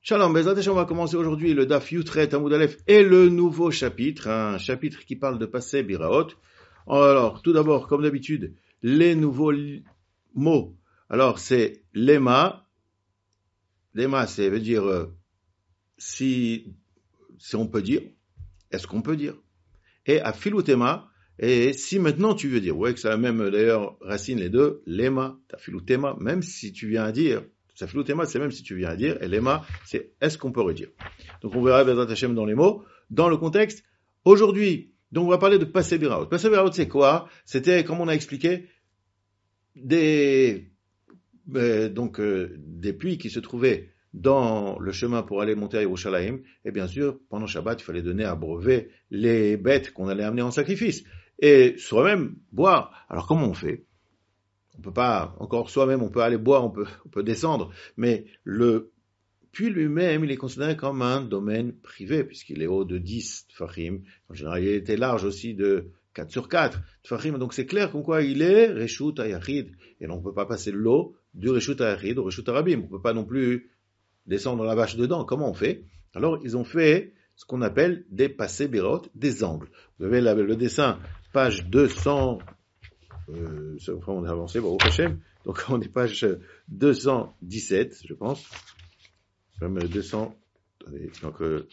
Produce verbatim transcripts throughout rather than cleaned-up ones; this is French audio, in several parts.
Shalom, Bezrat Hashem, on va commencer aujourd'hui le Daf Yutret Amud Aleph et le nouveau chapitre, un chapitre qui parle de Pasei Biraot. Alors, tout d'abord, comme d'habitude, les nouveaux mots. Alors, c'est lema. Lema, c'est veut dire euh, si, si on peut dire, est-ce qu'on peut dire. Et afilutema, et si maintenant tu veux dire. Vous voyez que c'est la même, d'ailleurs, racine les deux, lema, afilutema, même si tu viens à dire. Afilutema, c'est même si tu viens à dire, et lema, c'est est-ce qu'on peut redire. Donc on verra Bezrat Hashem dans les mots. Dans le contexte, aujourd'hui, donc on va parler de Pasei Biraot. Pasei Biraot, c'est quoi? C'était, comme on a expliqué, des euh, donc euh, des puits qui se trouvaient dans le chemin pour aller monter à Yerushalayim, et bien sûr, pendant Shabbat, il fallait donner à brevet les bêtes qu'on allait amener en sacrifice, et soi-même boire. Alors comment on fait? On peut pas, encore soi-même, on peut aller boire, on peut, on peut descendre, mais le puits lui-même, il est considéré comme un domaine privé, puisqu'il est haut de dix tfachim. En général, il était large aussi de quatre sur quatre tfachim. Donc c'est clair comme quoi il est Reshut HaYachid. Et donc on peut pas passer l'eau du Reshut HaYachid au Reshut HaRabim. On peut pas non plus descendre la vache dedans. Comment on fait? Alors ils ont fait ce qu'on appelle des Pasei Biraot, des angles. Vous avez la, le dessin, page deux cents, Euh, enfin, on a avancé, bon, au Hachem. Donc, on est page deux cent dix-sept, je pense. Même deux cents, attendez, donc, euh,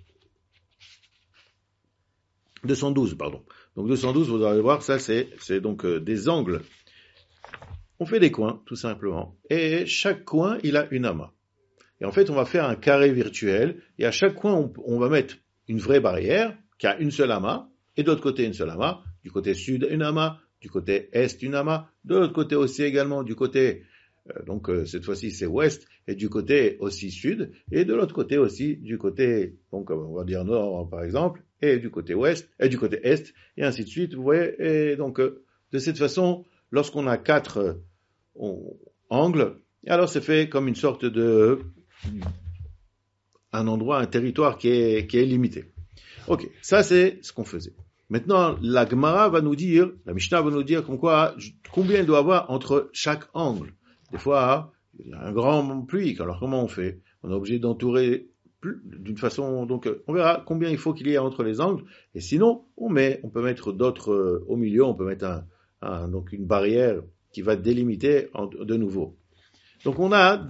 deux cent douze, pardon. Donc, deux cent douze, vous allez voir, ça, c'est, c'est donc euh, des angles. On fait des coins, tout simplement. Et chaque coin, il a une amas. Et en fait, on va faire un carré virtuel. Et à chaque coin, on, on va mettre une vraie barrière, qui a une seule amas. Et de l'autre côté, une seule amas. Du côté sud, une amas. Du côté est, une amas, de l'autre côté aussi également, du côté, euh, donc euh, cette fois-ci c'est ouest, et du côté aussi sud, et de l'autre côté aussi, du côté, donc on va dire nord par exemple, et du côté ouest, et du côté est, et ainsi de suite, vous voyez, et donc euh, de cette façon, lorsqu'on a quatre euh, on, angles, alors c'est fait comme une sorte de, un endroit, un territoire qui est, qui est limité. Ok, ça c'est ce qu'on faisait. Maintenant, la Gemara va nous dire, la Mishnah va nous dire comme quoi, combien il doit y avoir entre chaque angle. Des fois, il y a un grand puits, alors comment on fait? On est obligé d'entourer plus, d'une façon, donc on verra combien il faut qu'il y ait entre les angles, et sinon, on met, on peut mettre d'autres euh, au milieu, on peut mettre un, un, donc une barrière qui va délimiter en, de nouveau. Donc on a,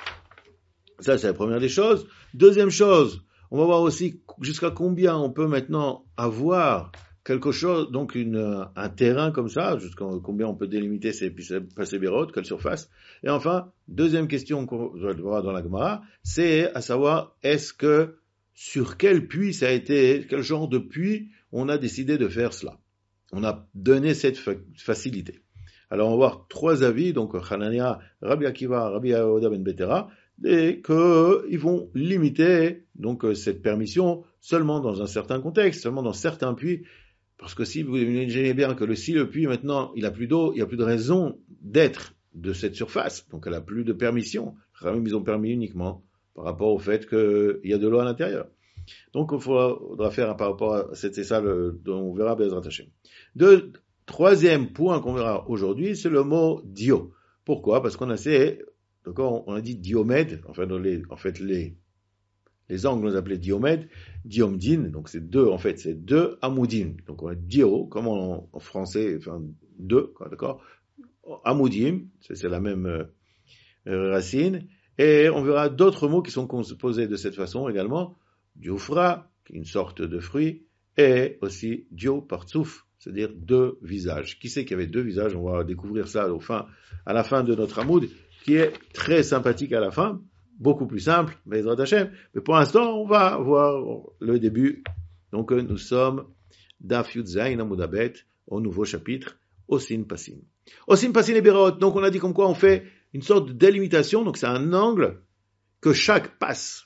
ça c'est la première des choses. Deuxième chose, on va voir aussi jusqu'à combien on peut maintenant avoir quelque chose, donc une, un terrain comme ça, jusqu'à combien on peut délimiter ces Pasei Biraot, quelle surface. Et enfin, deuxième question qu'on va voir dans la Gemara, c'est à savoir, est-ce que, sur quel puits ça a été, quel genre de puits on a décidé de faire cela. On a donné cette fa- facilité. Alors on va voir trois avis, donc Hanania, Rabbi Akiva, Rabbi Yehuda ben Betera, et qu'ils vont limiter donc cette permission seulement dans un certain contexte, seulement dans certains puits, parce que si vous imaginez bien que le, si le puits maintenant il a plus d'eau, il n'y a plus de raison d'être de cette surface, donc elle a plus de permission. Ils ont permis uniquement par rapport au fait qu'il y a de l'eau à l'intérieur. Donc il faudra, faudra faire par rapport à c'est ça le, dont on verra Bezrat Hashem. De troisième point qu'on verra aujourd'hui, c'est le mot dio. Pourquoi? Parce qu'on a ces D'accord, on a dit diomède, enfin, dans les, en fait, les, les angles, on les appelait diomède, diomdine, donc c'est deux, en fait, c'est deux amoudim. Donc on a dio, comme en, en français, enfin, deux, d'accord, amoudim, c'est, c'est la même euh, racine, et on verra d'autres mots qui sont composés de cette façon également, diofra, qui est une sorte de fruit, et aussi dio partsouf, c'est-à-dire deux visages. Qui sait qu'il y avait deux visages? On va découvrir ça au fin, à la fin de notre amoud, qui est très sympathique à la fin, beaucoup plus simple, Bezrat Hashem. Mais pour l'instant, on va voir le début. Donc, nous sommes Daf Yud Zayin Amud Abet, au nouveau chapitre, Osin Pasin. Osin Pasin et Biraot. Donc, on a dit comme quoi on fait une sorte de délimitation. Donc, c'est un angle que chaque passe.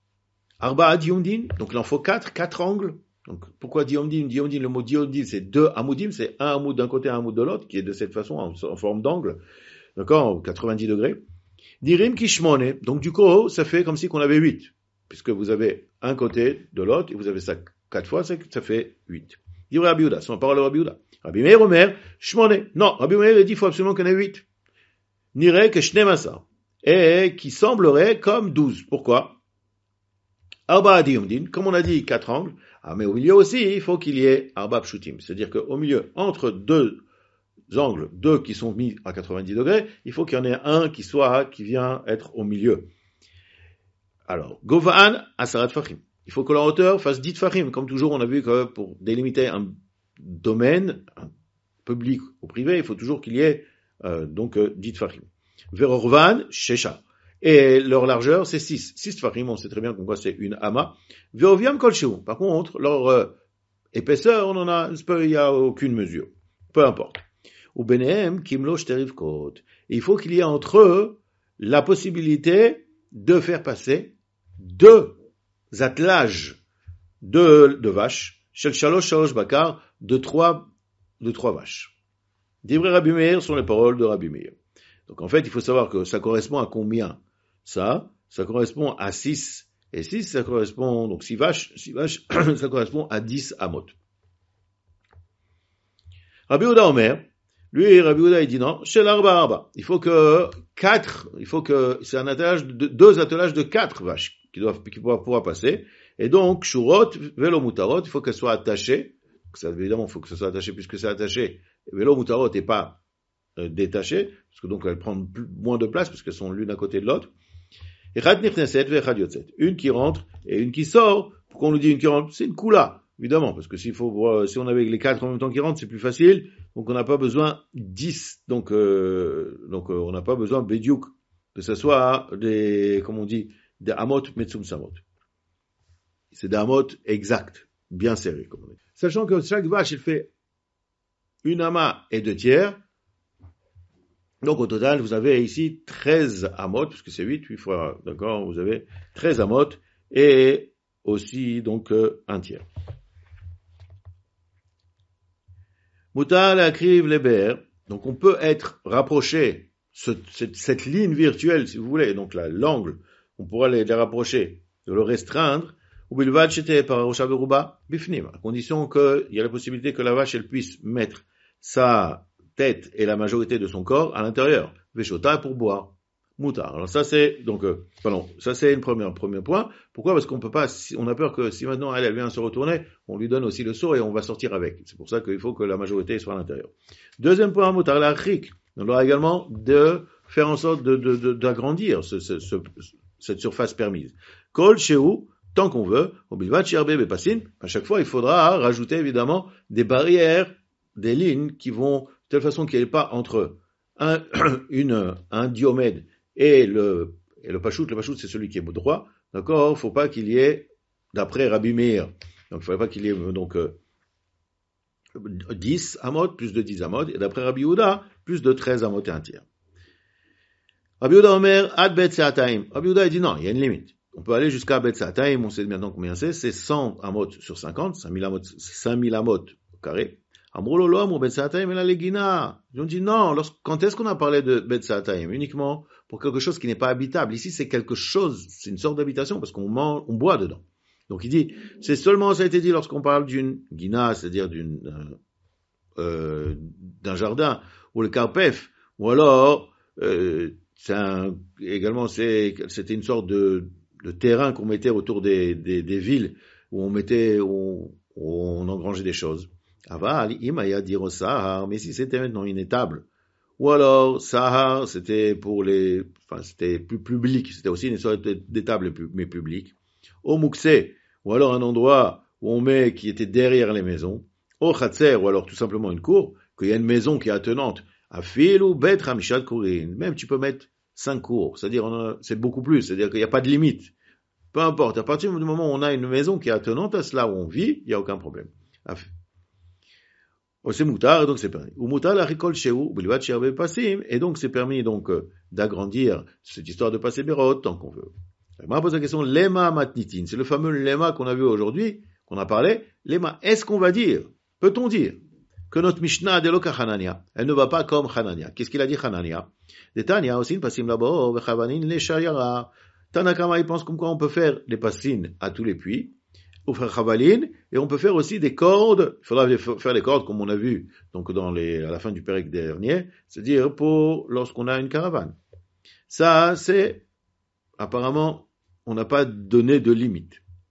Arba Diomdin. Donc, il en faut quatre, quatre angles. Donc, pourquoi Diomdin? Diomdin, le mot Diomdin, c'est deux amoudim, c'est un amoud d'un côté, un amoud de l'autre, qui est de cette façon, en, en forme d'angle. D'accord, quatre-vingt-dix degrés. Dirim kishmone, donc du coup, ça fait comme si qu'on avait huit, puisque vous avez un côté de l'autre, et vous avez ça quatre fois, ça, ça fait huit. Dit Rabbi Yehuda, c'est ma parole de Rabbi Yehuda. Rabbi Meir Omer, shmone. Non, Rabbi Meir dit, il faut absolument qu'on ait huit. Nire que shnemasa. Et qui semblerait comme douze. Pourquoi? Arba adiyumdin, comme on a dit, quatre angles. Ah, mais au milieu aussi, il faut qu'il y ait arba pshutim. C'est-à-dire qu'au milieu, entre deux angles, deux qui sont mis à quatre-vingt-dix degrés, il faut qu'il y en ait un qui soit, qui vient être au milieu. Alors, gova'an asarat fachim. Il faut que la hauteur fasse dix fachim. Comme toujours, on a vu que pour délimiter un domaine, un public ou privé, il faut toujours qu'il y ait, euh, donc, euh, dix fachim. Verorvan, shesha. Et leur largeur, c'est six. six fachim, on sait très bien qu'on voit c'est une ama. Veoviam kolcheu. Par contre, leur euh, épaisseur, on en a, il n'y a aucune mesure. Peu importe. Ou benehem kimlo shterivkot. Il faut qu'il y ait entre eux la possibilité de faire passer deux attelages de, de vaches, shel shalosh shalosh bakar, de trois, de trois vaches. Divrei Rabbi Meir sont les paroles de Rabbi Meir. Donc en fait, il faut savoir que ça correspond à combien? Ça, ça correspond à six. Et six, ça correspond, donc six vaches, six vaches, ça correspond à dix amot. Rabbi Yehuda Omer, lui, Rabbi Yehuda, il dit non, shel arba arba. Il faut que quatre, il faut que, c'est un attelage de, deux attelages de quatre vaches qui doivent, qui pourra, pourra passer. Et donc, shurot, velo mutarot, il faut qu'elles soient attachées. Ça, évidemment, il faut que ce soit attaché puisque c'est attaché. Velo mutarot n'est pas euh, détaché, parce que donc elles prennent plus, moins de place puisqu'elles sont l'une à côté de l'autre. Une qui rentre et une qui sort. Pourquoi on nous dit une qui rentre? C'est une kula, évidemment, parce que s'il faut, si on avait les quatre en même temps qui rentrent, c'est plus facile. Donc on n'a pas besoin dix. Donc, euh, donc euh, on n'a pas besoin bediouk, que ce soit des, comme on dit, des amot metsum samot. C'est des amot exacts, bien serrés, comme on dit. Sachant que chaque vache, elle fait une ama et deux tiers. Donc, au total, vous avez ici treize amot, puisque c'est huit, huit fois, d'accord, vous avez treize amot, et aussi, donc, euh, un tiers. Mutar l'akriv leber, donc on peut être rapproché, ce, cette, cette ligne virtuelle, si vous voulez, donc là, l'angle, on pourra les, les rapprocher, de le restreindre, ou bilvad shete pararosha beruba bifnim, à condition qu'il y a la possibilité que la vache, elle puisse mettre sa tête et la majorité de son corps à l'intérieur. Veshota pour boire. Moutar. Alors ça c'est, donc, euh, pardon, ça c'est une première, premier point. Pourquoi? Parce qu'on peut pas, si, on a peur que si maintenant elle, elle vient se retourner, on lui donne aussi le seau et on va sortir avec. C'est pour ça qu'il faut que la majorité soit à l'intérieur. Deuxième point, moutar la chik. On doit également de faire en sorte de, de, de, d'agrandir ce, ce, ce, cette surface permise. Kol sheu, tant qu'on veut, au bilvat sherbe bepasin, à chaque fois il faudra rajouter évidemment des barrières, des lignes qui vont de telle façon qu'il n'y ait pas entre un, une, un diomède et le, et le pachout. Le pachout, c'est celui qui est droit. D'accord? Faut pas qu'il y ait, d'après Rabbi Meir, donc il faudrait pas qu'il y ait, donc, euh, dix amot, plus de dix amot, et d'après Rabbi Yehuda, plus de treize amot et un tiers. Rabbi Yehuda Omer, ad bet se'ataim. Rabbi Yehuda, il dit non, il y a une limite. On peut aller jusqu'à bet se'ataim, on sait maintenant combien c'est, c'est cent amot sur cinquante, cinq mille amot, cinq mille amot au carré. Ils ont dit non, quand est-ce qu'on a parlé de Bet Sa'ataim? Uniquement pour quelque chose qui n'est pas habitable. Ici, c'est quelque chose, c'est une sorte d'habitation parce qu'on mange, on boit dedans. Donc il dit, c'est seulement, ça a été dit lorsqu'on parle d'une guina, c'est-à-dire d'une, euh, euh, d'un jardin, ou le carpef, ou alors, euh, c'est un, également, c'est, c'était une sorte de, de terrain qu'on mettait autour des, des, des villes, où on mettait, où, où on engrangeait des choses. Aval, imaya dire sahar, mais si c'était maintenant une étable, ou alors sahar, c'était pour les, enfin c'était plus public, c'était aussi une sorte d'étable mais publique. Au mukse, ou alors un endroit où on met qui était derrière les maisons. Au khatser, ou alors tout simplement une cour, qu'il y a une maison qui est attenante. Afil ou bet hamishad kurin, même tu peux mettre cinq cours, c'est-à-dire on a, c'est beaucoup plus, c'est-à-dire qu'il n'y a pas de limite. Peu importe, à partir du moment où on a une maison qui est attenante à cela où on vit, il n'y a aucun problème. C'est moutar, et donc c'est permis. Ou moutar la ricol chez vous, et donc c'est permis donc euh, d'agrandir cette histoire de passer Bérot tant qu'on veut. Je pose la question, lema matnitin, c'est le fameux lema qu'on a vu aujourd'hui, qu'on a parlé. Lema, est-ce qu'on va dire, peut-on dire, que notre Mishnah de Loka Hanania, elle ne va pas comme Hanania? Qu'est-ce qu'il a dit Hanania? Des Tania aussi, pasim labo, vechavanin, les shayara. Tanakama, il pense comme quoi on peut faire des passines à tous les puits. Et on peut faire aussi des cordes, il faudra faire les cordes comme on a vu donc dans les, à la fin du pérec dernier, c'est-à-dire pour lorsqu'on a une caravane. Ça, c'est, apparemment, on n'a pas donné de limite.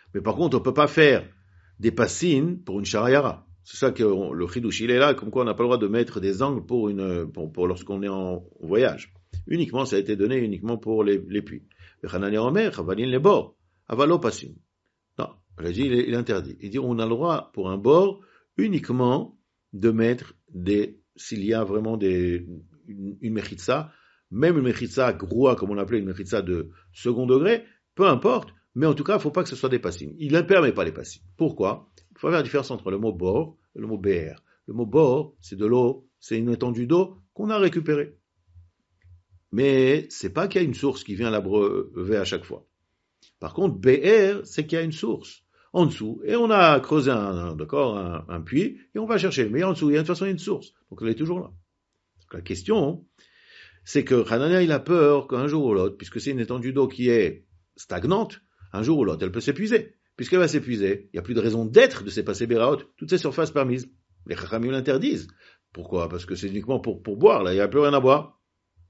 Mais par contre, on peut pas faire des passines pour une charayara. C'est ça que on, le chidouch, il est là, comme quoi on n'a pas le droit de mettre des angles pour une, pour, pour lorsqu'on est en, en voyage. Uniquement, ça a été donné uniquement pour les, les puits. Le Hanania Omer, Chavalin les bords, avalo passine. Non, j'ai dit, il est, il est interdit. Il dit, on a le droit pour un bord uniquement de mettre des, s'il y a vraiment des, une, une mechitza, même une mechitza groua, comme on l'appelait, une mechitza de second degré, peu importe, mais en tout cas, il ne faut pas que ce soit des passines. Il ne permet pas les passines. Pourquoi? Il faut faire la différence entre le mot bord et le mot B R. Le mot bord, c'est de l'eau, c'est une étendue d'eau qu'on a récupérée. Mais c'est pas qu'il y a une source qui vient l'abreuver à chaque fois. Par contre, B R, c'est qu'il y a une source en dessous, et on a creusé un, un, d'accord, un, un puits, et on va chercher. Mais en dessous, il y a de toute façon une source. Donc elle est toujours là. Donc la question, c'est que Hanania, il a peur qu'un jour ou l'autre, puisque c'est une étendue d'eau qui est stagnante, un jour ou l'autre, elle peut s'épuiser. Puisqu'elle va s'épuiser, il n'y a plus de raison d'être de ces passés béraot, toutes ces surfaces permises. Les chachamim l'interdisent. Pourquoi? Parce que c'est uniquement pour, pour boire, là, il n'y a plus rien à boire.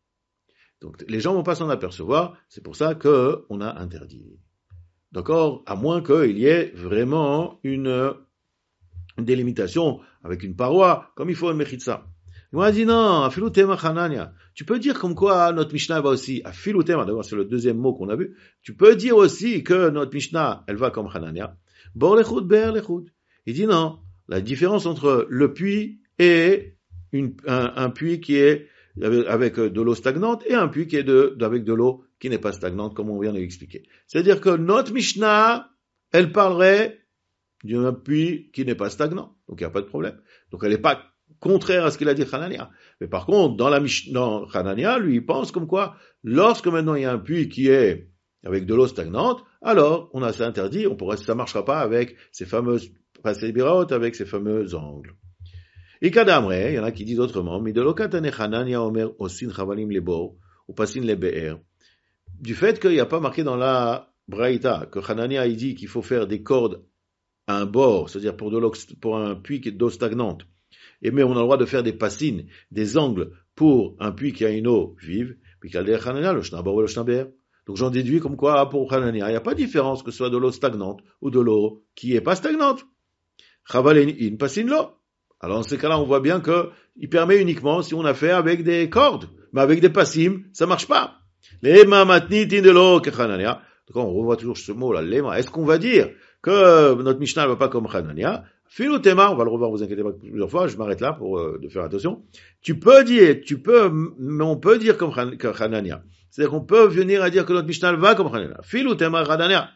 Donc les gens ne vont pas s'en apercevoir, c'est pour ça qu'on a interdit. D'accord? À moins qu'il y ait vraiment une, une délimitation avec une paroi, comme il faut une mechitza. Il m'a dit non, afilu tema Hanania. Tu peux dire comme quoi notre Mishnah va aussi, afilu tema, d'abord c'est le deuxième mot qu'on a vu, tu peux dire aussi que notre Mishnah, elle va comme Hanania. Bor lechut, ber lechut. Il dit non, la différence entre le puits et une, un, un puits qui est avec de l'eau stagnante et un puits qui est de, avec de l'eau qui n'est pas stagnante, comme on vient de l'expliquer. C'est-à-dire que notre Mishnah, elle parlerait d'un puits qui n'est pas stagnant. Donc il n'y a pas de problème. Donc elle n'est pas contraire à ce qu'il a dit Hanania. Mais par contre, dans la Mishnah, Hanania, lui, il pense comme quoi, lorsque maintenant il y a un puits qui est avec de l'eau stagnante, alors on a ça interdit, on pourrait, ça marchera pas avec ces fameuses passées biraot, avec ces fameux angles. Et kadamre, il y en a qui disent autrement, mais de l'okatane Hanania omer osin chavalim lebo, ou pasin le be'er. Du fait qu'il n'y a pas marqué dans la Braïta que Hanania il dit qu'il faut faire des cordes à un bord, c'est-à-dire pour de l'eau, pour un puits d'eau stagnante, et mais on a le droit de faire des passines, des angles pour un puits qui a une eau vive, puis qu'il y a Hanania, le shnabor ou le shnaber. Donc j'en déduis comme quoi pour Hanania, il n'y a pas de différence que ce soit de l'eau stagnante ou de l'eau qui est pas stagnante. Chavalin in pasin lo. Alors, dans ces cas-là, on voit bien que il permet uniquement si on a fait avec des cordes. Mais avec des passim, ça marche pas. Lema matnitin de l'eau que Hanania. Donc, on revoit toujours ce mot-là, lema. Est-ce qu'on va dire que notre Mishnah ne va pas comme Hanania? Filotema, on va le revoir, vous inquiétez pas plusieurs fois, je m'arrête là pour euh, de faire attention. Tu peux dire, tu peux, mais on peut dire comme Hanania. C'est-à-dire qu'on peut venir à dire que notre Mishnah va comme Hanania. Filotema Hanania.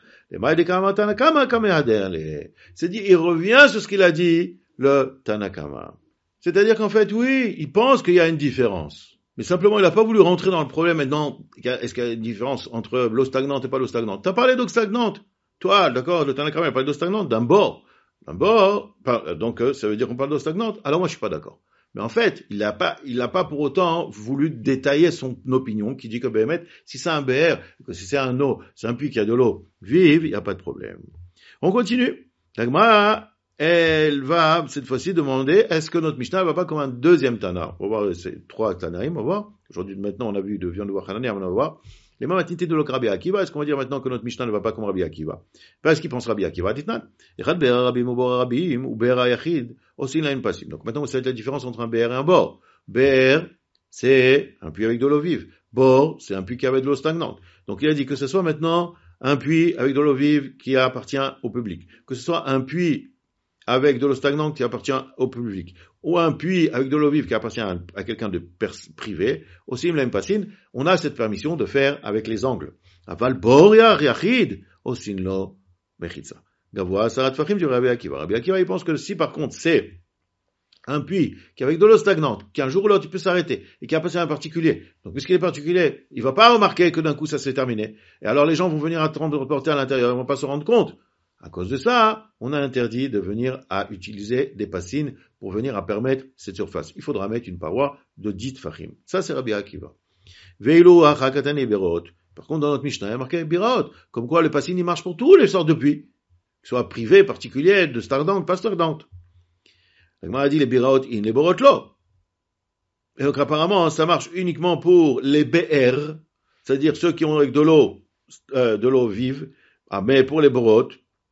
C'est-à-dire, il revient sur ce qu'il a dit, le Tanakama. C'est-à-dire qu'en fait, oui, il pense qu'il y a une différence. Mais simplement, il n'a pas voulu rentrer dans le problème maintenant. Est-ce qu'il y a une différence entre l'eau stagnante et pas l'eau stagnante? T'as parlé d'eau stagnante. Toi, d'accord, le Tanakama a parlé d'eau stagnante d'un bord. D'un bord. Donc, ça veut dire qu'on parle d'eau stagnante. Alors moi, je suis pas d'accord. Mais en fait, il n'a pas, il n'a pas pour autant voulu détailler son opinion, qui dit que Béhémet, si c'est un B R, que si c'est un eau, c'est un puits qui a de l'eau vive, il n'y a pas de problème. On continue. La Gemara, elle va, cette fois-ci, demander, est-ce que notre Mishnah va pas comme un deuxième Tana? On va voir ces trois Tanaïm, on va voir. Aujourd'hui, maintenant, on a vu de viande de voir Hanania, on va voir. Les mamatinités de l'ok Rabbi Akiva, est-ce qu'on va dire maintenant que notre Mishnah ne va pas comme Rabbi Akiva? Parce qu'il pense Rabbi Akiva, Titnan. Echad be'er rabim ou bor rabim, ou be'er yachid, aussi il a une passive. Donc maintenant, vous savez la différence entre un be'er et un bor. Be'er, c'est un puits avec de l'eau vive. Bor, c'est un puits qui avait de l'eau stagnante. Donc il a dit que ce soit maintenant un puits avec de l'eau vive qui appartient au public. Que ce soit un puits avec de l'eau stagnante qui appartient au public, ou un puits avec de l'eau vive qui appartient à, à quelqu'un de pers- privé, aussi il passine, on a cette permission de faire avec les angles. Aval boria riachid, aussi lo mechitza. Gavoa sarat fachim du Rabbi Akiva. Rabbi Akiva, il pense que si par contre c'est un puits qui est avec de l'eau stagnante, qui un jour ou l'autre il peut s'arrêter, et qui a passé un particulier, donc puisqu'il est particulier, il va pas remarquer que d'un coup ça s'est terminé. Et alors les gens vont venir attendre de reporter à l'intérieur, ils vont pas se rendre compte. À cause de ça, on a interdit de venir à utiliser des passines pour venir à permettre cette surface. Il faudra mettre une paroi de dix tfachim. Ça, c'est Rabbi Akiva. Veilu achakatane birot. Par contre, dans notre Mishnah, il y a marqué birot. Comme quoi, les passines, ils marchent pour tous les sortes de puits. Qu'ils soient privés, particuliers, de stardante, pas stardante. La Gemara a dit les birot in, les borot lo. Et donc, apparemment, ça marche uniquement pour les B R, c'est-à-dire ceux qui ont avec de l'eau, euh, de l'eau vive. Ah, mais pour les borot,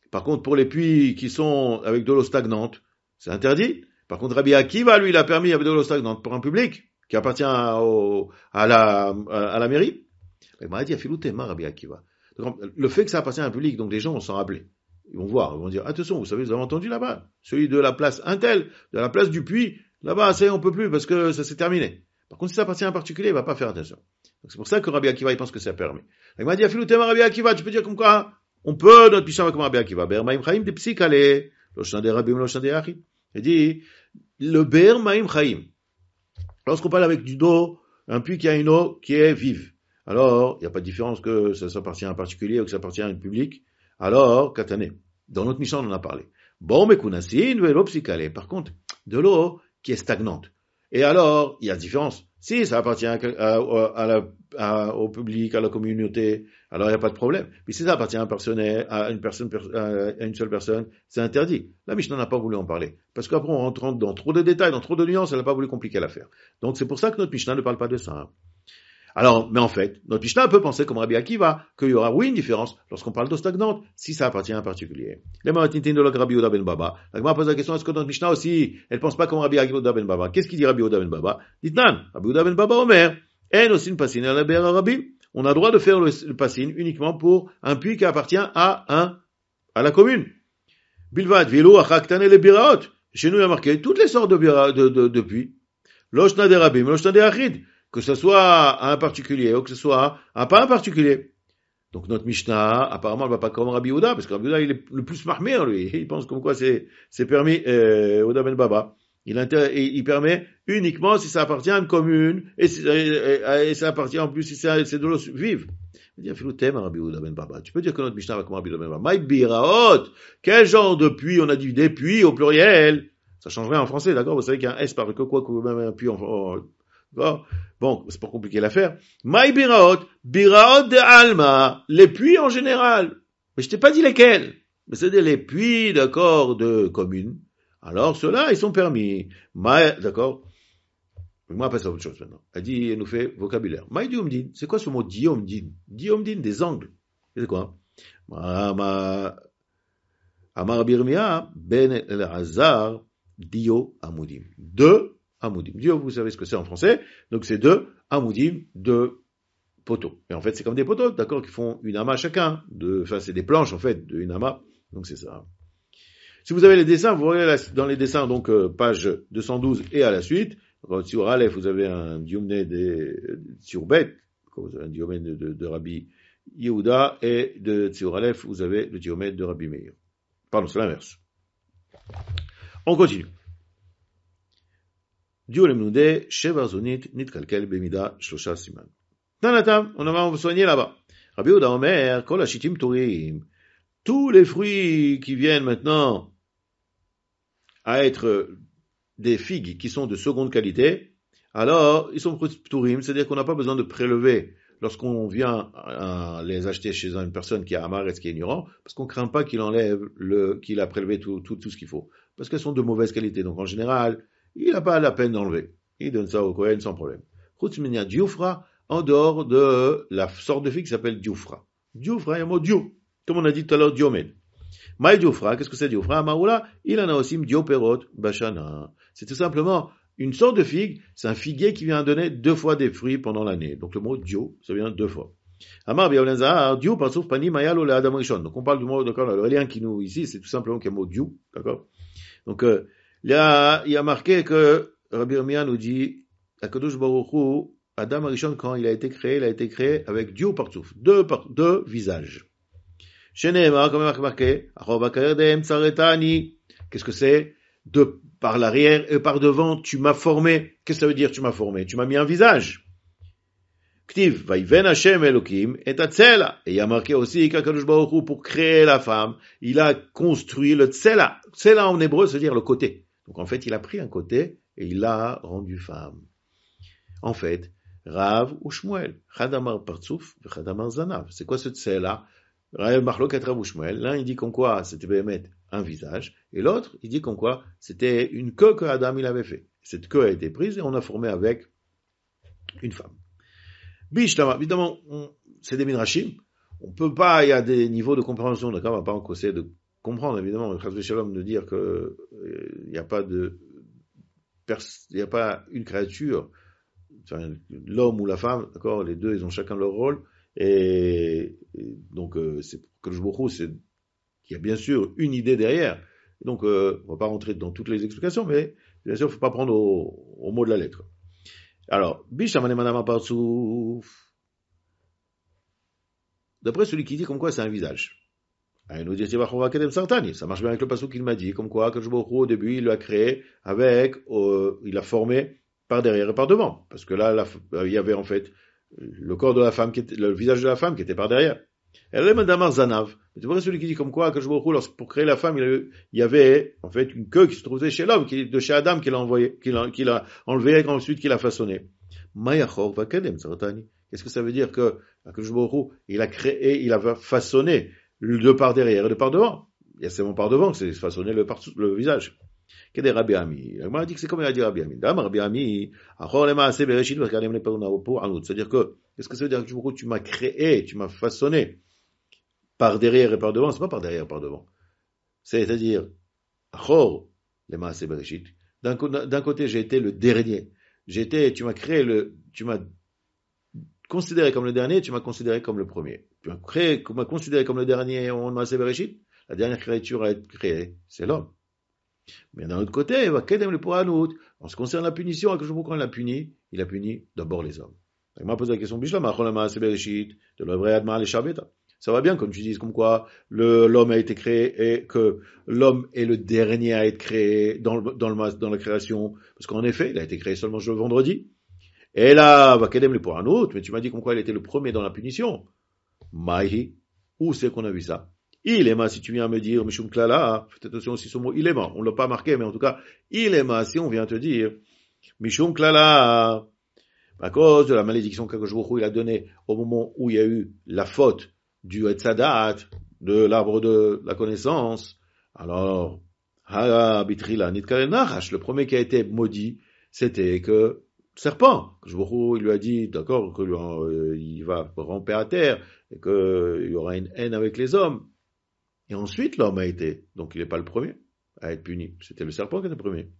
Par contre, pour les puits qui sont avec de l'eau stagnante, c'est interdit. Par contre, Rabbi Akiva, lui, il a permis avec de l'eau stagnante pour un public qui appartient au, à la, à la mairie. Il m'a dit, Afilouté, Rabbi Akiva. Donc, le fait que ça appartient à un public, donc les gens vont s'en rappeler. Ils vont voir, ils vont dire, attention, vous savez, vous avez entendu là-bas, celui de la place Intel, de la place du puits, là-bas, c'est, on peut plus parce que ça s'est terminé. Par contre, si ça appartient à un particulier, il va pas faire attention. Donc, c'est pour ça que Rabbi Akiva, il pense que ça permet. Il m'a dit, Afilouté, Rabbi Akiva, tu peux dire comme quoi, on peut, notre Mishnah va comme Rabbi Akiva. Ber Maim Chaim de Psikale, Loshan de Rabim, Loshan de Achim. Il dit, le Ber Maim Chaim. Lorsqu'on parle avec du dos, un puits qui a une eau qui est vive. Alors, il n'y a pas de différence que ça appartient à un particulier ou que ça appartient à un public. Alors, Katané. Dans notre Mishnah, on en a parlé. Bon, mais Kunasin, Velo Psikale. Par contre, de l'eau qui est stagnante. Et alors, il y a différence. Si ça appartient à, à, à la, à, au public, à la communauté, alors il n'y a pas de problème. Mais si ça appartient à, un personnel, à, une personne, à une seule personne, c'est interdit. La Mishnah n'a pas voulu en parler. Parce qu'après, on rentre dans trop de détails, dans trop de nuances, elle n'a pas voulu compliquer l'affaire. Donc c'est pour ça que notre Mishnah ne parle pas de ça. Hein. Alors, mais en fait, notre Mishnah peut penser, comme Rabbi Akiva, qu'il y aura, oui, une différence lorsqu'on parle d'eau stagnante, si ça appartient à un particulier. Les Maratintin de Rabbi Yehuda ben Baba. La Gemara pose la question, est-ce que notre Mishnah aussi, elle pense pas comme Rabbi Yehuda ben Baba? Qu'est-ce qu'il dit Rabbi Yehuda ben Baba? Dites-nan, Rabbi Yehuda ben Baba Omer, en aussi une passine à la Ber Rabbi. On a le droit de faire le, le passine uniquement pour un puits qui appartient à un, à la commune. Bilvad, Vilo, Achaktane, les Biraot. Chez nous, il y a marqué toutes les sortes de, bira, de, de, de puits. Loshna de Rabbi, Loshna de Achid. Que ce soit à un particulier ou que ce soit à pas un particulier. Donc notre Mishnah, apparemment, elle va pas comme Rabbi Yehuda, parce que Rabbi Yehuda, il est le plus mahmir, lui. Il pense comme quoi c'est, c'est permis, euh, Yehuda ben Baba. Il, inter- il permet uniquement si ça appartient à une commune, et, si, et, et, et ça appartient en plus si c'est, c'est de l'eau vive. Il dit, Afilou thème, Rabbi Yehuda ben Baba. Tu peux dire que notre Mishnah va comme Rabbi Yehuda ben Baba. Maï biraot. Quel genre de puits? On a dit des puits au pluriel. Ça changerait en français, d'accord? Vous savez qu'il y a un S par que quoi, que même un puits en, en Bon, bon, c'est pour compliquer l'affaire. Maï biraot, biraot de alma, les puits en général. Mais je t'ai pas dit lesquels. Mais c'est les puits, d'accord, de communes. Alors, ceux-là, ils sont permis. Maï, d'accord. Moi, on passe à autre chose maintenant. Elle dit, elle nous fait vocabulaire. Maï diomdin. C'est quoi ce mot diomdin? Diomdin, des angles. C'est quoi? Ma, Amar Birmia, ben el Hazar, dio amudim. Deux Amoudim. Dieu, vous savez ce que c'est en français. Donc, c'est deux Amoudim, deux poteaux. Et en fait, c'est comme des poteaux, d'accord, qui font une amas chacun. De, enfin, c'est des planches, en fait, de une amas. Donc, c'est ça. Si vous avez les dessins, vous voyez dans les dessins, donc, euh, page deux cent douze et à la suite. Donc, sur Aleph, vous avez un diomné de Tsiourbet, vous avez un diomène de, de, de Rabbi Yehuda, et de Tsiur Aleph, vous avez le diomène de Rabbi Meir. Pardon, c'est l'inverse. On continue. Dieu le mnoude, Sheva Zonit, Nitkalkel, Bemida, Shlosha Siman. Tanatam, on va soigner là-bas. Rabbi Yehuda Omer, Kol Hashitim Turim. Tous les fruits qui viennent maintenant à être des figues qui sont de seconde qualité, alors ils sont Turim, c'est-à-dire qu'on n'a pas besoin de prélever lorsqu'on vient à les acheter chez une personne qui a Amaretz, qui est ignorant, parce qu'on craint pas qu'il enlève le, qu'il a prélevé tout, tout, tout ce qu'il faut. Parce qu'elles sont de mauvaise qualité. Donc en général, il n'a pas la peine d'enlever. Il donne ça au Kohen sans problème. Chutzminia Dioufra, en dehors de la sorte de figue qui s'appelle Dioufra. Dioufra, il y a un mot Diou. Comme on a dit tout à l'heure, Diomène. Maï Dioufra, qu'est-ce que c'est Dioufra? Maoula, il en a aussi Dioperot Bachana. C'est tout simplement une sorte de figue, c'est un figuier qui vient donner deux fois des fruits pendant l'année. Donc le mot Dio, ça vient deux fois. Amar Biaolenzahar, Dio, Pasouf, Pani, Mayalo, le Adam Rishon. Donc on parle du mot, d'accord, le lien qui nous, ici, c'est tout simplement qu'un mot Dio, d'accord? Donc, euh, il y a, il y a marqué que Rabbi Yirmiyah nous dit, Akadosh Baruch Hu, Adam Rishon, quand il a été créé, il a été créé avec Dio Partouf, deux, deux visages. Sheneema, comme il a marqué, Achoba Kayerdem, Tsaretani. Qu'est-ce que c'est? De par l'arrière et par devant, tu m'as formé. Qu'est-ce que ça veut dire, tu m'as formé? Tu m'as mis un visage. Ktiv, Vaiven Hashem Elokim, et Atzela. Et il y a marqué aussi qu'Akadosh Baruch Hu, pour créer la femme, il a construit le Tzela. Tzela en hébreu, ça veut dire le côté. Donc en fait, il a pris un côté et il l'a rendu femme. En fait, Rav ou Shmuel, Chadamar Partsouf, Chadamar Zanav. C'est quoi ce Tzela? Rav Marloket Rav ou Shmuel. L'un, il dit qu'en quoi c'était Béhémet un visage, et l'autre, il dit qu'en quoi c'était une queue que Adam il avait fait. Cette queue a été prise et on a formé avec une femme. Bishlama, évidemment, on, c'est des midrashim. On peut pas, il y a des niveaux de compréhension, d'accord, on va pas en causer de comprendre, évidemment, Chas v'Shalom, de dire que il euh, n'y a pas de, il n'y a pas une créature, enfin, l'homme ou la femme, d'accord, les deux, ils ont chacun leur rôle, et, et donc, euh, c'est que je vous c'est qu'il y a bien sûr une idée derrière. Donc, euh, on va pas rentrer dans toutes les explications, mais bien sûr, il faut pas prendre au, au mot de la lettre. Alors, Bishamane Manama Partsouf, d'après celui qui dit comme quoi c'est un visage. Ça marche bien avec le passage qu'il m'a dit, comme quoi, que je au début, il l'a créé avec, euh, il l'a formé par derrière et par devant. Parce que là, la, il y avait en fait le corps de la femme, qui était, le visage de la femme qui était par derrière. Elle est Madame Zanav. C'est vrai celui qui dit comme quoi, que je pour créer la femme, il y avait en fait une queue qui se trouvait chez l'homme, qui, de chez Adam, qu'il a envoyé, qu'il a, qu'il a enlevé et ensuite qu'il a façonné. Mayachor Vakadem Saratani. Qu'est-ce que ça veut dire que, que je il a créé, il a façonné de par derrière et de par devant. Il y a seulement par devant que c'est façonné le, par, le visage. Qu'est-ce que Rabbi Ami? Il m'a dit que c'est comme il a dit Rabbi Ami. D'abord, Rabbi Ami, c'est-à-dire que, qu'est-ce que ça veut dire que tu m'as créé, tu m'as façonné par derrière et par devant? C'est pas par derrière et par devant. C'est-à-dire, d'un, d'un côté, j'ai été le dernier. J'étais, tu m'as créé le, tu m'as considéré comme le dernier, tu m'as considéré comme le premier. Tu m'as créé, tu m'as considéré comme le dernier, on m'a Bereshit. La dernière créature à être créée, c'est l'homme. Mais d'un autre côté, en ce qui concerne la punition, quand je vous quand il a puni, il a puni d'abord les hommes. Il m'a posé la question, de l'œuvre Adma les Shabeta. Ça va bien, comme tu dis, comme quoi le, l'homme a été créé et que l'homme est le dernier à être créé dans, le, dans, le, dans la création. Parce qu'en effet, il a été créé seulement le vendredi. Et là, va Kedem le pour un autre, mais tu m'as dit comme quoi il était le premier dans la punition. Mahi, où c'est qu'on a vu ça? Il est ma, si tu viens me dire, Mishum Klala, faites attention aussi ce mot, il est ma. On l'a pas marqué, mais en tout cas, il est ma, si on vient te dire, Mishum Klala, à cause de la malédiction qu'Akadosh Baruch Hu il a donnée au moment où il y a eu la faute du Etzadat, de l'arbre de la connaissance. Alors, Ha Bitrila Nitkale Nachash, le premier qui a été maudit, c'était que serpent. Je il lui a dit, d'accord, que euh, il va ramper à terre et qu'il y aura une haine avec les hommes. Et ensuite, l'homme a été, donc il n'est pas le premier à être puni. C'était le serpent qui était le premier.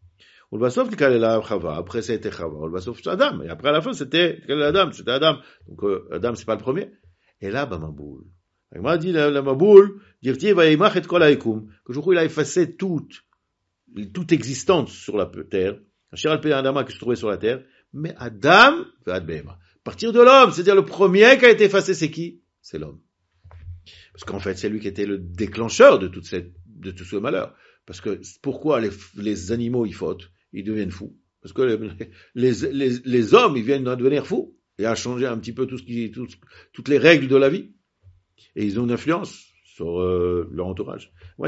Après, c'était Chava. Adam. Et après, à la fin, c'était Adam. C'était Adam. Donc, euh, Adam, c'est pas le premier. Et là, bah, Maboul. Il m'a dit, la, la Maboul, dire, va yimach et kol ha'ikum, que je crois il a effacé toute, toute existence sur la terre. Asher al pei Adama qui se trouvait sur la terre. Mais Adam, va Behema. À partir de l'homme, c'est-à-dire le premier qui a été effacé, c'est qui? C'est l'homme. Parce qu'en fait, c'est lui qui était le déclencheur de toute cette, de tout ce malheur. Parce que, pourquoi les, les animaux, ils fautent? Ils deviennent fous. Parce que les, les, les, les hommes, ils viennent à devenir fous. Et à changer un petit peu tout ce qui, tout, toutes les règles de la vie. Et ils ont une influence sur, euh, leur entourage. Donc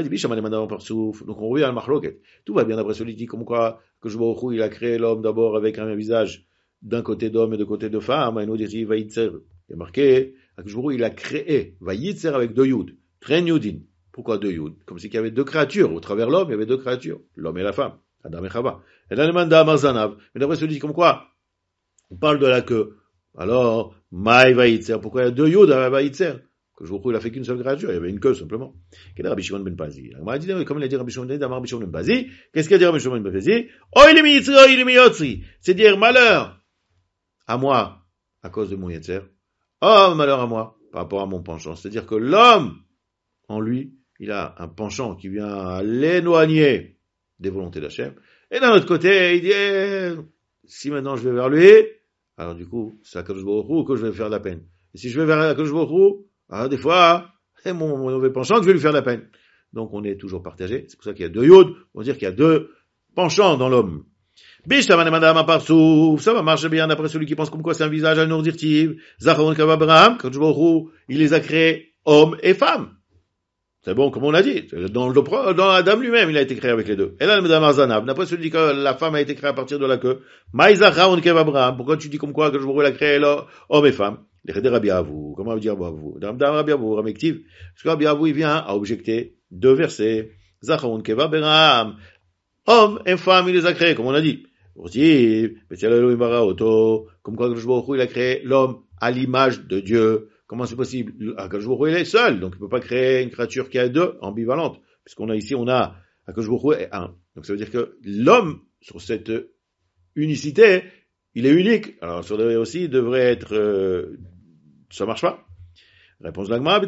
on revient à la Mahloket. Tout va bien d'après celui qui dit comme quoi, que je vois où il a créé l'homme d'abord avec un visage d'un côté d'homme et de côté de femme. Et nous dit, Vaïtzer. Il est marqué, que je vois il a créé, Vaïtzer avec deux yud. Tren yudin. Pourquoi deux yud? Comme si il y avait deux créatures. Au travers l'homme, il y avait deux créatures. L'homme et la femme. Adam et Chava. Et là, le manda Marzanav. Mais d'après celui qui dit comme quoi, on parle de la queue. Alors, Maï Vaïtzer. Pourquoi il y a deux yud à Vaïtzer? Que je vous il a fait qu'une seule créature, il y avait une queue simplement. Qu'est-ce Rabbi Shimon ben Pazi? Comme il a dit Rabbi Shimon ben Pazi, qu'est-ce qu'il a dit Rabbi Shimon ben Pazi? Oh, il est mi-yitzri, oh, il est mi-yotzri. C'est dire malheur à moi, à cause de mon yetzer. Oh, malheur à moi, par rapport à mon penchant. C'est-à-dire que l'homme, en lui, il a un penchant qui vient à l'éloigner des volontés d'Hachem. Et d'un autre côté, il dit, eh, si maintenant je vais vers lui, alors du coup, c'est à Kadosh Baruch Hu que je vais faire de la peine. Et si je vais vers Kadosh Baruch Hu, alors, des fois, c'est mon, mon mauvais penchant que je vais lui faire de la peine. Donc, on est toujours partagé. C'est pour ça qu'il y a deux yod. On va dire qu'il y a deux penchants dans l'homme. Bish, ça va ça va marcher bien d'après celui qui pense comme quoi c'est un visage à une dirtive. Zacharon Kavabraham, quand je vois il les a créés hommes et femmes. C'est bon, comme on l'a dit. Dans, le, dans Adam lui-même, il a été créé avec les deux. Et là, le Madame Arzanav, d'après celui qui dit que la femme a été créée à partir de la queue. Maïzacharon Kavabraham, pourquoi tu dis comme quoi que je vois il a créé hommes et femmes? Les Rabbi Avou, comment dire Avou? Rabbi Avou, Ramektiv. Parce que Rabbi Avou, il vient à objecter deux versets. Zacharon Keva Beram. Homme et femme, il les a créés, comme on a dit. Comme quoi, il a créé l'homme à l'image de Dieu. Comment c'est possible? Il est seul, donc il ne peut pas créer une créature qui a deux, ambivalente. puisqu'on a ici, on a Akadosh Baruch Hu est un. Donc ça veut dire que l'homme, sur cette unicité, il est unique. Alors sur le aussi, il devrait être, euh, ça marche pas. Réponse de la Gemara,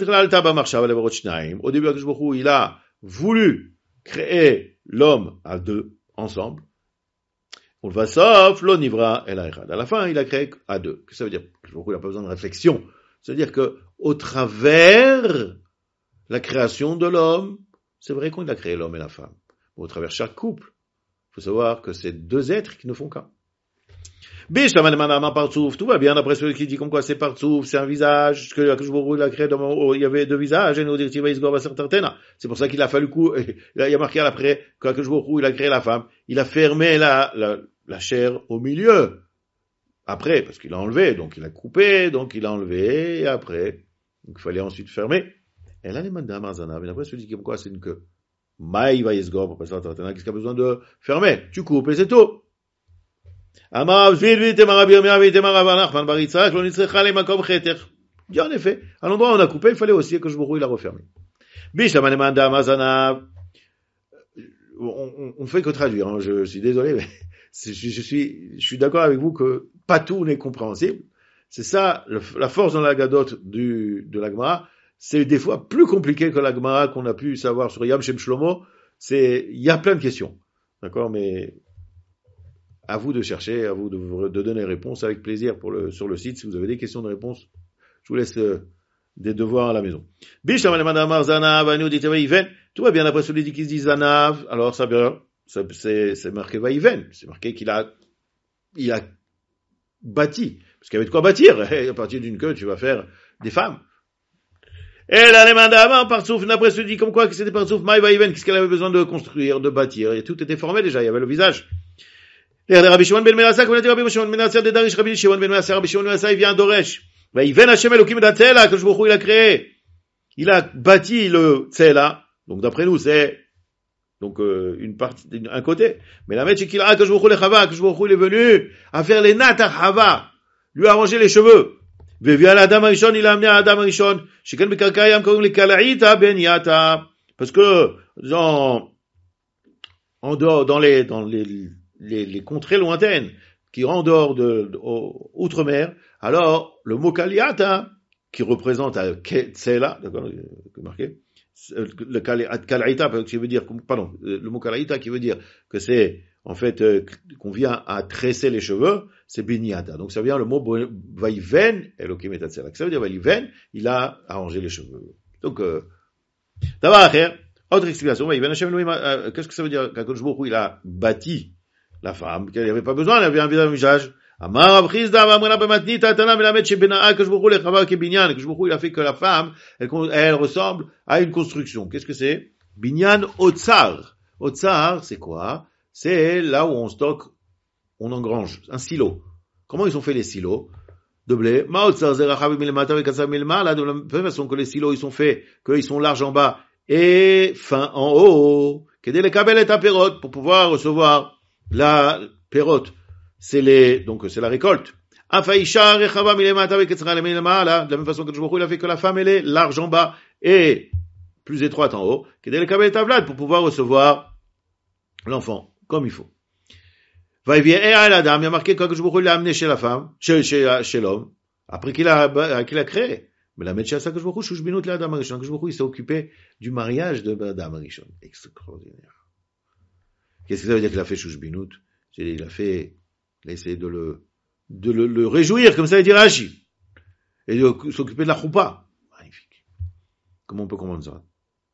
au début, Akadosh Baruch Hu, il a voulu créer l'homme à deux ensemble. On le va sauf l'onivra et la echad. À la fin, il a créé à deux. Qu'est-ce que ça veut dire? Il n'a pas besoin de réflexion. C'est-à-dire que, au travers la création de l'homme, c'est vrai qu'on a créé l'homme et la femme. Au travers de chaque couple, il faut savoir que c'est deux êtres qui ne font qu'un. Bish, tout va bien d'après celui qui dit comme quoi c'est partsouf, c'est un visage, que Akadosh Baruch Hu, il a créé, il y avait deux visages, et nous dire c'est pour ça qu'il a fallu coup, il y a marqué après, qu'Akadosh Baruch Hu, il a créé la femme, il a fermé la, la, la chair au milieu. Après, parce qu'il a enlevé, donc il a coupé, donc il a enlevé, et après, donc il fallait ensuite fermer. Et là, les mandats Zana, mais après celui qui dit comme quoi c'est une queue. Maï va yesgor, pour passer à Tartana, qu'est-ce qu'il y a besoin de fermer? Tu coupes et c'est tout. Amar, vite, vite, Marabi, vite, Marabi, Nachman, Baritzak, l'on itzrecha les makom cheter. Dit en effet, à l'endroit où on a coupé, il fallait aussi que je me rouille la refermer. Bish, la manemanda, Mazana, on, on, on fait que traduire, hein, je suis désolé, mais je, je suis, je suis d'accord avec vous que pas tout n'est compréhensible. C'est ça, le, la force dans la gadote du, de la Gemara, c'est des fois plus compliqué que la Gemara qu'on a pu savoir sur Yam Shem Shlomo. C'est, il y a plein de questions. D'accord, mais, à vous de chercher, à vous de, vous, de donner réponse avec plaisir pour le, sur le site. Si vous avez des questions de réponse, je vous laisse euh, des devoirs à la maison. Bisham al-Madamar Zanav, Anu dit Vaïven. Tout va bien après celui qui se dit Zanav. Alors ça, ça c'est, c'est marqué Vaïven. C'est marqué qu'il a, il a bâti. Parce qu'il y avait de quoi bâtir. Et à partir d'une queue, tu vas faire des femmes. Et là, les Madamar, par souf, d'après celui dit comme quoi que c'était par souf, Maï Vaïven, qu'est-ce qu'elle avait besoin de construire, de bâtir. Et tout était formé déjà. Il y avait le visage. Et Rabbi Shimon ben Menasya, comme l'a dit Rabbi Shimon ben Menasya de Darish, Rabbi Shimon ben Menasya, Rabbi Shimon ben Menasya, il vient d'Oresh. Il vient Hashem Elokim d'Atzela, que je vous il a créé. Il a bâti le Tzela. Donc d'après nous, c'est donc euh, une partie, un côté. Mais la mèche qu'il a que je vous le Chava, que je vous il est venu à faire les nattes à Chava, lui arranger les cheveux. Vevia l'Adam Arishon, il a amené à Adam Arishon. Shekan bekarkayam comme les Kalaïta ben Yata. Parce que dans en dehors dans les dans les Les, les contrées lointaines, qui en dehors de, de, de outre-mer, alors, le mot Kaliata, qui représente à Tsela, d'accord, marqué, le Kalaïta, qui veut dire, pardon, le mot Kalaïta qui veut dire que c'est, en fait, euh, qu'on vient à tresser les cheveux, c'est Biniata. Donc ça vient le mot Vaïven, Elokim et Tsela. Ça veut dire Vaïven, il a arrangé les cheveux. Donc, euh, d'abord, autre explication, Vaïven, euh, qu'est-ce que ça veut dire? Qu'Akadosh Baruch Hu, il a bâti la femme, qu'elle n'avait pas besoin, elle avait un visage. Amar Abchizda, Amrina Bematnita, Tana Melamed Shebenaa, que je vous le Chava Kebinyan, que je vous il a fait que la femme, elle, elle ressemble à une construction. Qu'est-ce que c'est? Binyan Otsar. Otsar, c'est quoi? C'est là où on stocke, on engrange, un silo. Comment ils ont fait les silos? De blé. Ma Otsar, Zerachav Milemata, Vekasa Milma, là, de la même façon que les silos, ils sont faits, qu'ils sont larges en bas et fins en haut. Qu'aider les kabel et apérot, pour pouvoir recevoir la pérote, c'est les, donc c'est la récolte. Afaïcha, rechava milemata avec etzra milemala, de la même façon que Akadosh Baruch Hu, il a fait que la femme elle est large en bas et plus étroite en haut, qu'elle est kabel tavlad pour pouvoir recevoir l'enfant comme il faut. Vaïvie et à la dame, il y a marqué qu'Akadosh Baruch Hu l'a amené chez la femme, chez chez chez l'homme, après qu'il a qu'il a créé. Mais la médecin Akadosh Baruch Hu, shushbinut la Adam Arishon, Akadosh Baruch Hu, il s'est occupé du mariage de Adam Arishon. Extraordinaire. Qu'est-ce que ça veut dire qu'il a fait Shushbinut? Il a fait, il a essayé de le, de le, le réjouir, comme ça il dit Rashi. Et de s'occuper de la choupa. Magnifique. Comment on peut comprendre ça?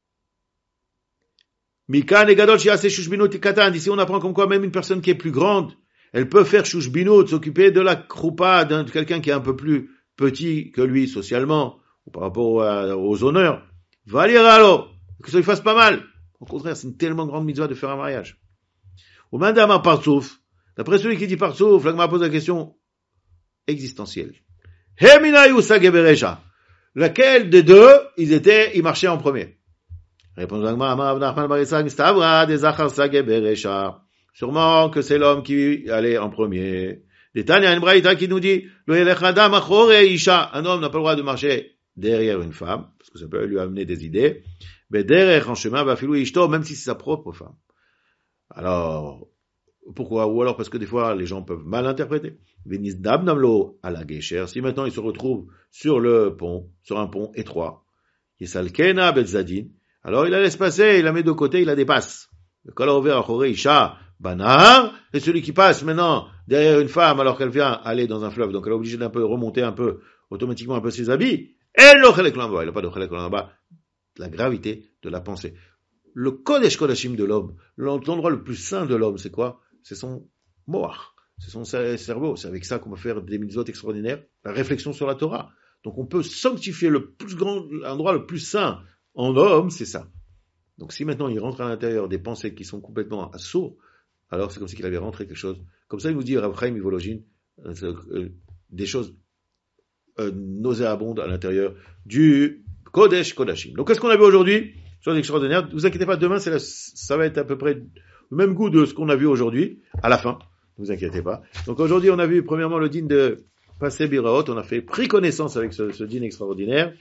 Mikan et Gadol Shiase Shushbinut et Katan. Ici on apprend comme quoi même une personne qui est plus grande, elle peut faire Shushbinut, s'occuper de la choupa d'un, de quelqu'un qui est un peu plus petit que lui socialement, ou par rapport à, aux honneurs. Va lire alors, que ça lui fasse pas mal. Au contraire, c'est une tellement grande mitzvah de faire un mariage. Au mandama partsouf, d'après celui qui dit partsouf, l'agma pose la question existentielle. Heminayu sageberecha. Laquelle des deux, ils étaient, ils marchaient en premier? Réponse l'agma, Amar Nachman Baritzak, Stavra des Zachar sageberecha. Sûrement que c'est l'homme qui allait en premier. Des Tanya, une braïta qui nous dit, le yelech adam achore isha. Un homme n'a pas le droit de marcher derrière une femme, parce que ça peut lui amener des idées, mais derrière un chemin, va filou ishto, même si c'est sa propre femme. Alors, pourquoi? Ou alors parce que des fois, les gens peuvent mal interpréter. Venis dabnamlo à la guéchère. Si maintenant il se retrouve sur le pont, sur un pont étroit, Yesalkena betzadin, alors il la laisse passer, il la met de côté, il la dépasse. Le kalaover achorei isha banar, et celui qui passe maintenant derrière une femme alors qu'elle vient aller dans un fleuve, donc elle est obligée d'un peu remonter un peu, automatiquement un peu ses habits, et le chelek l'envoie, il n'a pas de chelek l'envoie, la gravité de la pensée. Le kodesh kodashim de l'homme, l'endroit le plus saint de l'homme, c'est quoi? C'est son moach, c'est son cerveau, c'est avec ça qu'on va faire des mitzvot extraordinaires, la réflexion sur la Torah. Donc on peut sanctifier le plus grand, l'endroit le plus saint en homme, c'est ça. Donc si maintenant il rentre à l'intérieur des pensées qui sont complètement sourds, alors c'est comme si il avait rentré quelque chose. Comme ça il nous dit Rav Chaim Ivologine, euh, des choses euh, nauséabondes à l'intérieur du Kodesh Kodashim. Donc qu'est-ce qu'on a vu aujourd'hui? Chose extraordinaire. Ne vous inquiétez pas, demain c'est la, ça va être à peu près le même goût de ce qu'on a vu aujourd'hui, à la fin. Ne vous inquiétez pas. Donc aujourd'hui on a vu premièrement le din de Passé Biraot, on a fait pris connaissance avec ce, ce din extraordinaire.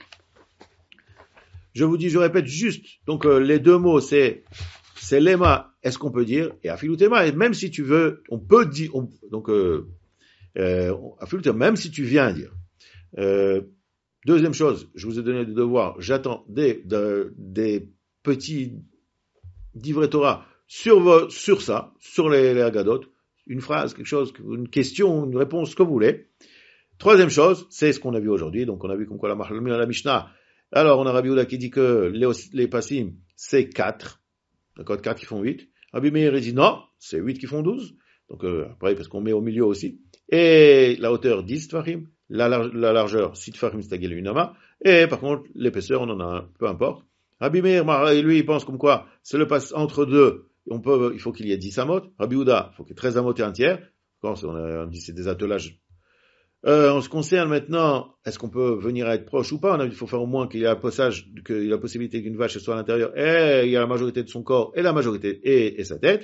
Je vous dis, je répète juste, donc euh, les deux mots, c'est c'est lema, est-ce qu'on peut dire, et afilutema, et même si tu veux, on peut dire, on, donc euh, euh, afilutema, même si tu viens dire. Euh, deuxième chose, je vous ai donné des devoirs, j'attends des, de, des petits divrei Torah sur, vos, sur ça, sur les, les Haggadot, une phrase, quelque chose, une question, une réponse, ce que vous voulez. Troisième chose, c'est ce qu'on a vu aujourd'hui. Donc, on a vu comme quoi la, la Mishnah. Alors, on a Rabbi Yehuda qui dit que les, les passim, c'est quatre. D'accord, quatre qui font huit. Rabbi Meir dit non, c'est huit qui font douze. Donc, euh, après, parce qu'on met au milieu aussi. Et la hauteur, dix tfachim. La, la, la largeur, six tfachim, c'est une unama. Et par contre, l'épaisseur, on en a un, peu importe. Rabbi Meir, lui, il pense comme quoi, c'est le pass entre deux. On peut, il faut qu'il y ait dix amot. Rabbi Yehuda, il faut qu'il y ait treize amot et un tiers. Quand on, a, on dit c'est des attelages. Euh, en ce qui concerne maintenant, est-ce qu'on peut venir à être proche ou pas? On a, il faut faire au moins qu'il y ait un passage, qu'il y ait la possibilité qu'une vache soit à l'intérieur, et il y a la majorité de son corps, et la majorité, et, et sa tête.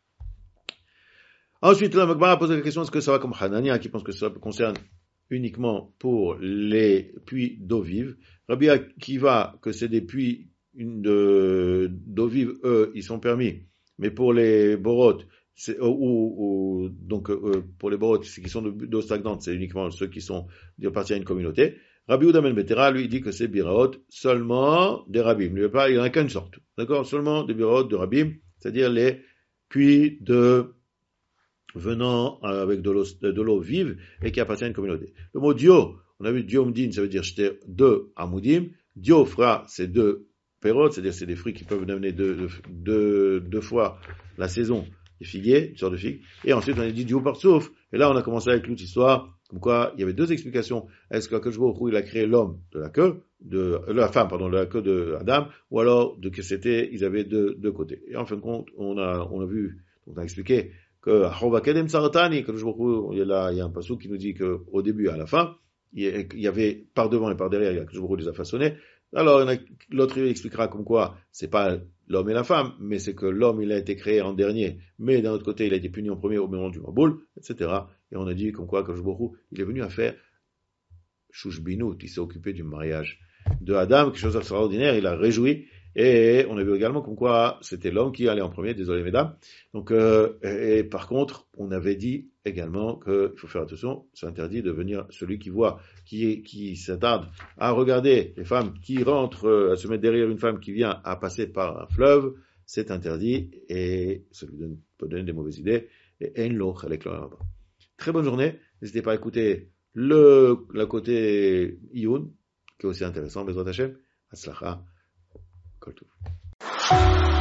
Ensuite, la Magmara pose la question, est-ce que ça va comme Hanania, qui pense que ça concerne uniquement pour les puits d'eau vive? Rabbi Akiva, que c'est des puits de, d'eau vive, eux, ils sont permis. Mais pour les borotes, c'est, ou, ou, donc, euh, pour les borotes, qui sont d'eau stagnante, c'est uniquement ceux qui sont, qui appartiennent à une communauté. Rabbi Yehuda ben Betera, lui, dit que c'est biraot seulement des rabbim. Il n'y en a qu'une sorte. D'accord? Seulement des biraot de rabbim, c'est-à-dire les puits de, venant avec de l'eau, de l'eau vive et qui appartiennent à une communauté. Le mot dio, on a vu diomdin, ça veut dire j'étais deux amoudim. Diofra, c'est deux perot, c'est-à-dire c'est des fruits qui peuvent donner deux, deux, deux, deux fois la saison. Des figuiers, une sorte de figue. Et ensuite, on a dit Dieu par sauf. Et là, on a commencé avec l'autre histoire, comme quoi, il y avait deux explications. Est-ce que Akadosh Baruch Hu, il a créé l'homme de la queue, de, la femme, pardon, de la queue de Adam, ou alors, de que c'était, ils avaient deux, deux côtés. Et en fin de compte, on a, on a vu, on a expliqué que, Hovakadem Saratani, Akadosh Baruch Hu, il y a là, il y a un passage qui nous dit qu'au début et à la fin, il y avait par devant et par derrière, il y a Akadosh Baruch Hu les a façonnés. Alors, l'autre il expliquera comme quoi, c'est pas l'homme et la femme, mais c'est que l'homme, il a été créé en dernier, mais d'un autre côté, il a été puni en premier au moment du Maboul, et cetera. Et on a dit comme quoi, que Baruch il est venu à faire Shushbinut, il s'est occupé du mariage de Adam, quelque chose d'extraordinaire, il a réjoui, et on a vu également comme quoi c'était l'homme qui allait en premier, désolé mesdames. Donc, euh, et, et par contre, on avait dit également qu'il faut faire attention, c'est interdit de venir, celui qui voit, qui, qui s'attarde à regarder les femmes qui rentrent, à se mettre derrière une femme qui vient à passer par un fleuve, c'est interdit, et ça lui donne, peut donner des mauvaises idées, et en lo chalek lo. Très bonne journée, n'hésitez pas à écouter le, le côté Iyun, qui est aussi intéressant, Bezrat Hashem, Hatzlacha, Kol Tov.